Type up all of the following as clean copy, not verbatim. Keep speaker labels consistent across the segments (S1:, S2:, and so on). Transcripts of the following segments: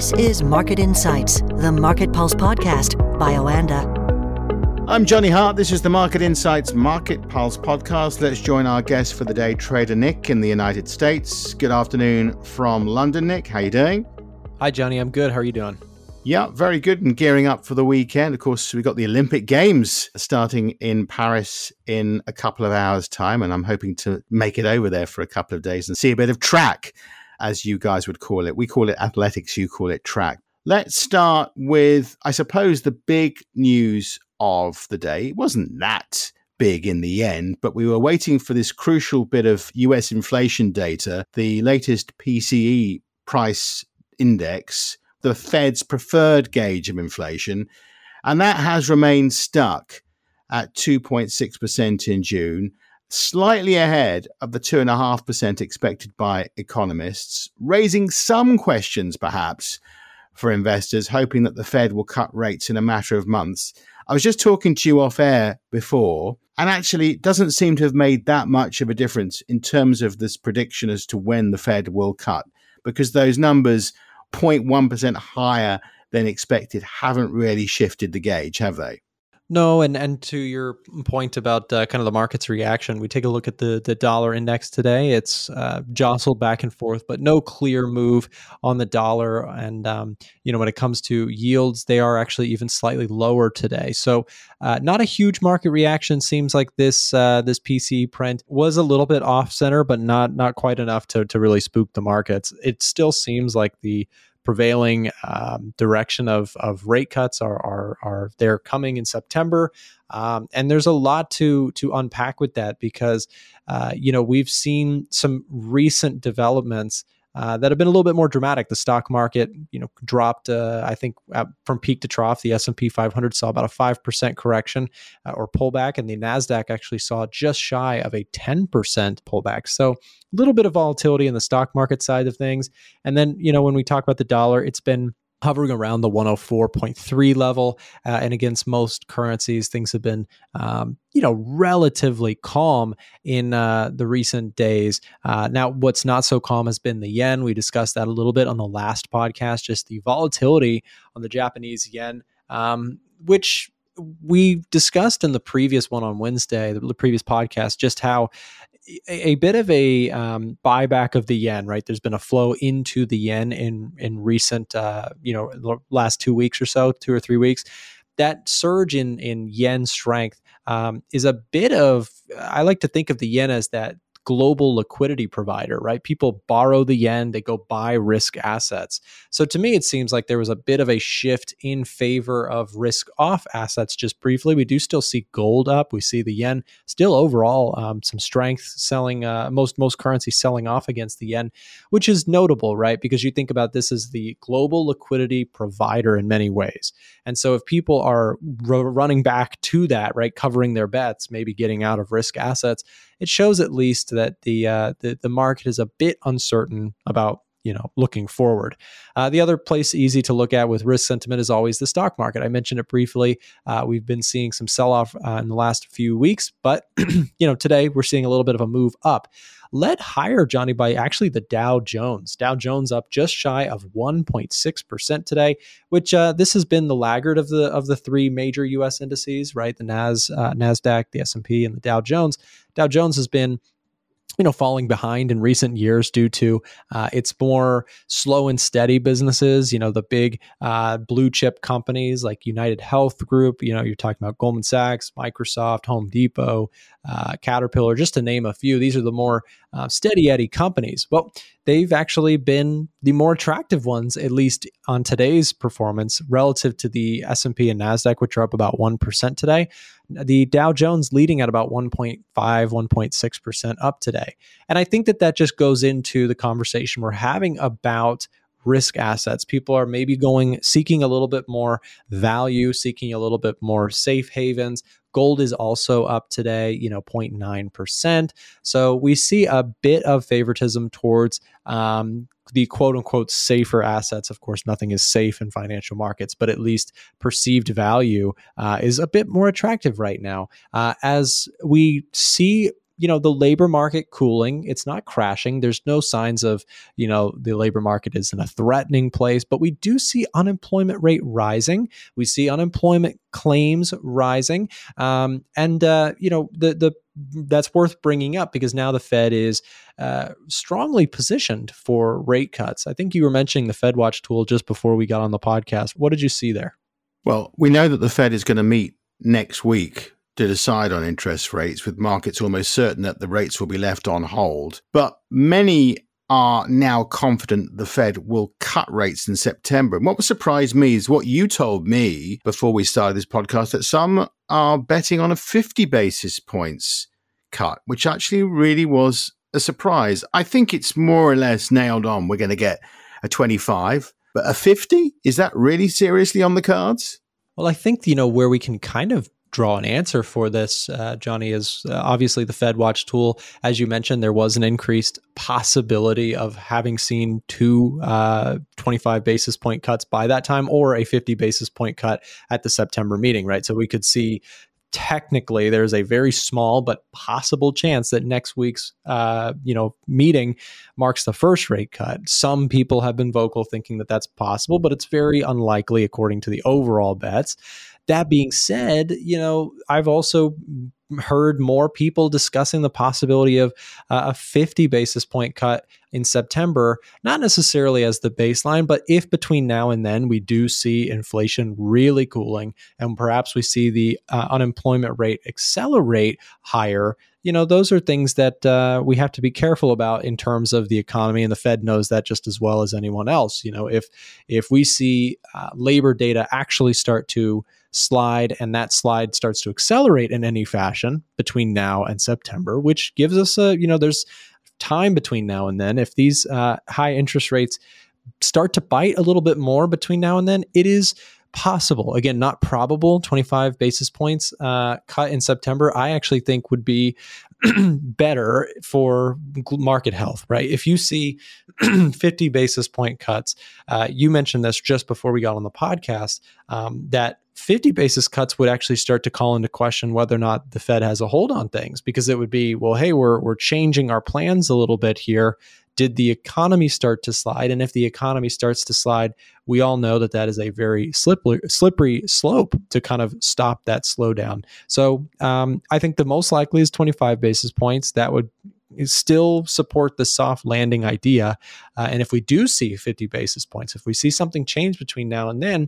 S1: This is Market Insights, the Market Pulse podcast by Oanda.
S2: I'm Johnny Hart. This is the Market Insights Market Pulse podcast. Let's join our guest for the day, Trader Nick in the United States. Good afternoon from London, Nick. How you doing?
S3: Hi, Johnny. I'm good. How are you doing?
S2: Yeah, very good and gearing up for the weekend. Of course, we've got the Olympic Games starting in Paris in a couple of hours' time, and I'm hoping to make it over there for a couple of days and see a bit of track, as you guys would call it. We call it athletics, you call it track. Let's start with, I suppose, the big news of the day. It wasn't that big in the end, but we were waiting for this crucial bit of US inflation data, the latest PCE price index, the Fed's preferred gauge of inflation, and that has remained stuck at 2.6% in June, slightly ahead of the 2.5% expected by economists, raising some questions perhaps for investors, hoping that the Fed will cut rates in a matter of months. I was just talking to you off air before, and actually it doesn't seem to have made that much of a difference in terms of this prediction as to when the Fed will cut, because those numbers 0.1% higher than expected haven't really shifted the gauge, have they?
S3: No, and to your point about kind of the market's reaction, we take a look at the dollar index today. It's jostled back and forth, but no clear move on the dollar. And when it comes to yields, they are actually even slightly lower today. So not a huge market reaction. Seems like this PCE print was a little bit off center, but not quite enough to really spook the markets. It still seems like the prevailing direction of rate cuts are they're coming in September, and there's a lot to unpack with that because we've seen some recent developments that have been a little bit more dramatic. The stock market, dropped, I think, from peak to trough. The S&P 500 saw about a 5% correction or pullback, and the NASDAQ actually saw just shy of a 10% pullback. So a little bit of volatility in the stock market side of things. And then, when we talk about the dollar, it's been hovering around the 104.3 level. And against most currencies, things have been, relatively calm in the recent days. Now, what's not so calm has been the yen. We discussed that a little bit on the last podcast, just the volatility on the Japanese yen, which we discussed in the previous one on Wednesday, the previous podcast, just how a bit of a buyback of the yen, right? There's been a flow into the yen in recent, last 2 weeks or so, 2 or 3 weeks. That surge in yen strength is a bit of, I like to think of the yen as that global liquidity provider, right? People borrow the yen, they go buy risk assets. So to me, it seems like there was a bit of a shift in favor of risk off assets. Just briefly, we do still see gold up. We see the yen still overall some strength selling, most currencies selling off against the yen, which is notable, right? Because you think about this as the global liquidity provider in many ways. And so if people are running back to that, right, covering their bets, maybe getting out of risk assets, it shows at least that the market is a bit uncertain about looking forward. The other place easy to look at with risk sentiment is always the stock market. I mentioned it briefly. We've been seeing some sell-off in the last few weeks, but today we're seeing a little bit of a move up. Led higher, Johnny, by actually the Dow Jones. Dow Jones up just shy of 1.6% today, which this has been the laggard of the three major U.S. indices, right? The NASDAQ, the S&P, and the Dow Jones. Dow Jones has been falling behind in recent years due to its more slow and steady businesses, the big blue chip companies like United Health Group, you're talking about Goldman Sachs, Microsoft, Home Depot, Caterpillar, just to name a few. These are the more steady Eddie companies. Well, they've actually been the more attractive ones, at least on today's performance relative to the S&P and NASDAQ, which are up about 1% today. The Dow Jones leading at about 1.5, 1.6% up today. And I think that just goes into the conversation we're having about risk assets. People are maybe seeking a little bit more value, seeking a little bit more safe havens. Gold is also up today, 0.9%. So we see a bit of favoritism towards the quote unquote safer assets. Of course, nothing is safe in financial markets, but at least perceived value is a bit more attractive right now. As we see the labor market cooling. It's not crashing. There's no signs of, the labor market is in a threatening place, but we do see unemployment rate rising. We see unemployment claims rising. That's worth bringing up because now the Fed is strongly positioned for rate cuts. I think you were mentioning the FedWatch tool just before we got on the podcast. What did you see there?
S2: Well, we know that the Fed is going to meet next week to decide on interest rates, with markets almost certain that the rates will be left on hold. But many are now confident the Fed will cut rates in September. And what surprised me is what you told me before we started this podcast, that some are betting on a 50 basis points cut, which actually really was a surprise. I think it's more or less nailed on. We're going to get a 25, but a 50? Is that really seriously on the cards?
S3: Well, I think, where we can kind of draw an answer for this, Johnny, is obviously the FedWatch tool. As you mentioned, there was an increased possibility of having seen two 25 basis point cuts by that time, or a 50 basis point cut at the September meeting, right? So we could see technically there's a very small but possible chance that next week's meeting marks the first rate cut. Some people have been vocal thinking that that's possible, but it's very unlikely according to the overall bets. That being said, I've also heard more people discussing the possibility of a 50 basis point cut in September, not necessarily as the baseline, but if between now and then we do see inflation really cooling and perhaps we see the unemployment rate accelerate higher, those are things that we have to be careful about in terms of the economy, and the Fed knows that just as well as anyone else. If we see labor data actually start to slide and that slide starts to accelerate in any fashion between now and September, which gives us there's time between now and then. If these high interest rates start to bite a little bit more between now and then, it is possible. Again, not probable. 25 basis points cut in September, I actually think would be better for market health, right? If you see 50 basis point cuts, you mentioned this just before we got on the podcast, that 50 basis cuts would actually start to call into question whether or not the Fed has a hold on things, because it would be, well, hey, we're changing our plans a little bit here. Did the economy start to slide? And if the economy starts to slide, we all know that is a very slippery slope to kind of stop that slowdown. So I think the most likely is 25 basis points. That would still support the soft landing idea. And if we do see 50 basis points, if we see something change between now and then,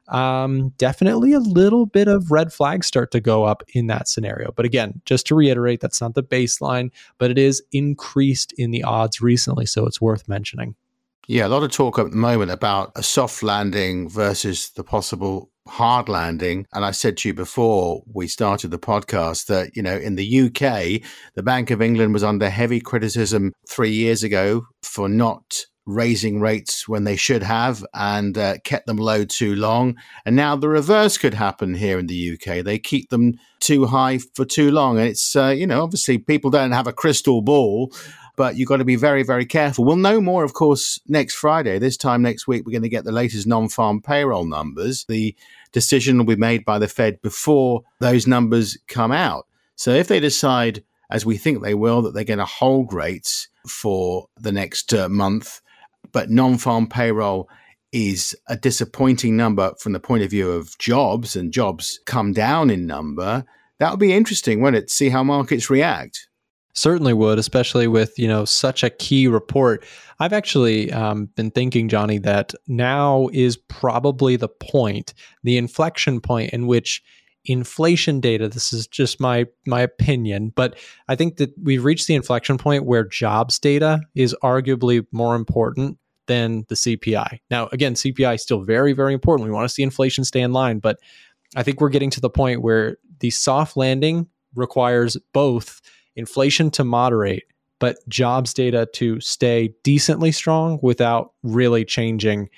S3: definitely a little bit of red flags start to go up in that scenario. But again, just to reiterate, that's not the baseline, but it is increased in the odds recently. So it's worth mentioning.
S2: Yeah, a lot of talk at the moment about a soft landing versus the possible hard landing. And I said to you before we started the podcast that, in the UK, the Bank of England was under heavy criticism 3 years ago for not raising rates when they should have and kept them low too long. And now the reverse could happen here in the UK. They keep them too high for too long. And it's, obviously people don't have a crystal ball, but you've got to be very, very careful. We'll know more, of course, next Friday. This time next week, we're going to get the latest non-farm payroll numbers. The decision will be made by the Fed before those numbers come out. So if they decide, as we think they will, that they're going to hold rates for the next month, but non-farm payroll is a disappointing number from the point of view of jobs, and jobs come down in number, that would be interesting, wouldn't it, to see how markets react?
S3: Certainly would, especially with, such a key report. I've actually been thinking, Johnny, that now is probably the inflection point in which inflation data, this is just my opinion, but I think that we've reached the inflection point where jobs data is arguably more important than the CPI. Now, again, CPI is still very, very important. We want to see inflation stay in line, but I think we're getting to the point where the soft landing requires both inflation to moderate, but jobs data to stay decently strong without really changing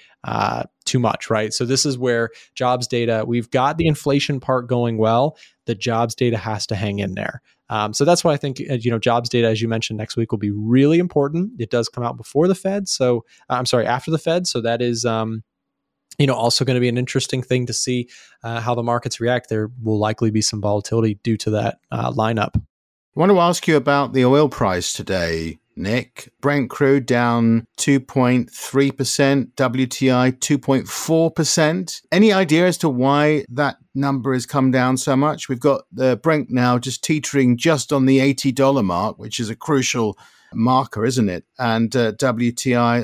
S3: too much, right? So this is where jobs data, we've got the inflation part going well, the jobs data has to hang in there. So that's why I think, jobs data, as you mentioned, next week will be really important. It does come out before the Fed. So after the Fed. So that is, also going to be an interesting thing to see how the markets react. There will likely be some volatility due to that lineup.
S2: I want to ask you about the oil price today, Nick. Brent crude down 2.3%, WTI 2.4%. Any idea as to why that number has come down so much? We've got the Brent now just teetering just on the $80 mark, which is a crucial marker, isn't it? And WTI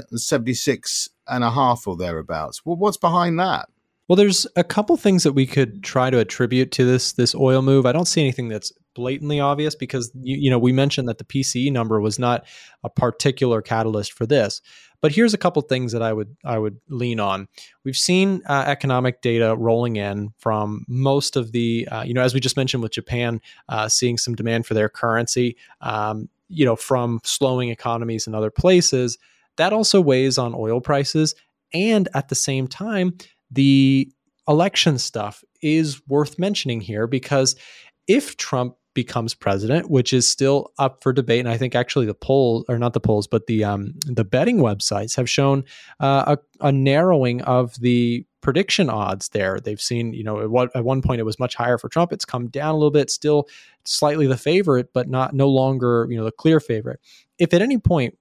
S2: 76.5 or thereabouts. Well, what's behind that?
S3: Well, there's a couple things that we could try to attribute to this oil move. I don't see anything that's blatantly obvious because we mentioned that the PCE number was not a particular catalyst for this. But here's a couple things that I would lean on. We've seen economic data rolling in from most of the as we just mentioned with Japan seeing some demand for their currency, from slowing economies in other places. That also weighs on oil prices, and at the same time, the election stuff is worth mentioning here because if Trump becomes president, which is still up for debate, and I think actually the betting websites have shown a narrowing of the prediction odds there. They've seen, at one point it was much higher for Trump. It's come down a little bit, still slightly the favorite, but no longer, the clear favorite. If at any point,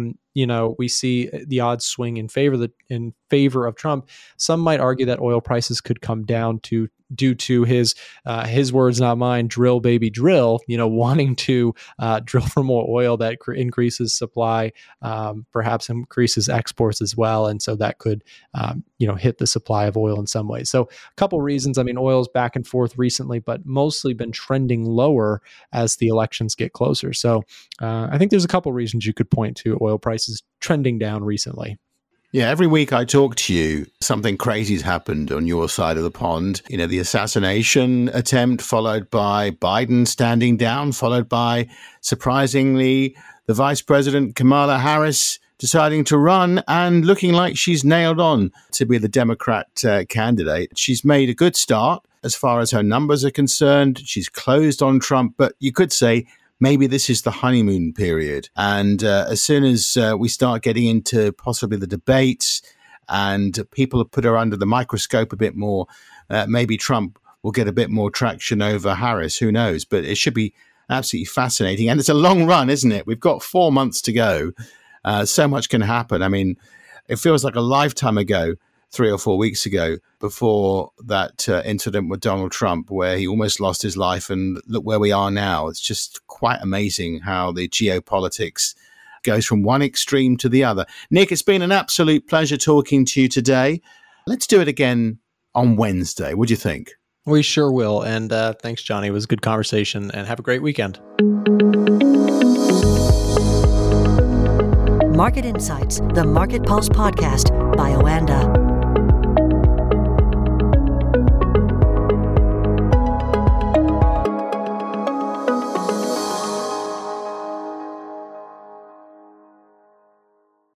S3: we see the odds swing in favor of Trump, some might argue that oil prices could come down due to his words, not mine, drill baby drill, wanting to drill for more oil that increases supply, perhaps increases exports as well. And so that could, hit the supply of oil in some ways. So a couple reasons. I mean, oil's back and forth recently, but mostly been trending lower as the elections get closer. So I think there's a couple reasons you could point to oil prices trending down recently.
S2: Yeah, every week I talk to you, something crazy's happened on your side of the pond. The assassination attempt followed by Biden standing down, followed by, surprisingly, the Vice President Kamala Harris deciding to run and looking like she's nailed on to be the Democrat candidate. She's made a good start as far as her numbers are concerned. She's closed on Trump, but you could say maybe this is the honeymoon period. And as soon as we start getting into possibly the debates and people have put her under the microscope a bit more, maybe Trump will get a bit more traction over Harris. Who knows? But it should be absolutely fascinating. And it's a long run, isn't it? We've got 4 months to go. So much can happen. I mean, it feels like a lifetime ago, 3 or 4 weeks ago, before that incident with Donald Trump, where he almost lost his life. And look where we are now. It's just quite amazing how the geopolitics goes from one extreme to the other. Nick, it's been an absolute pleasure talking to you today. Let's do it again on Wednesday. What do you think?
S3: We sure will. And thanks, Johnny. It was a good conversation, and have a great weekend.
S1: Market Insights, the Market Pulse podcast by Oanda.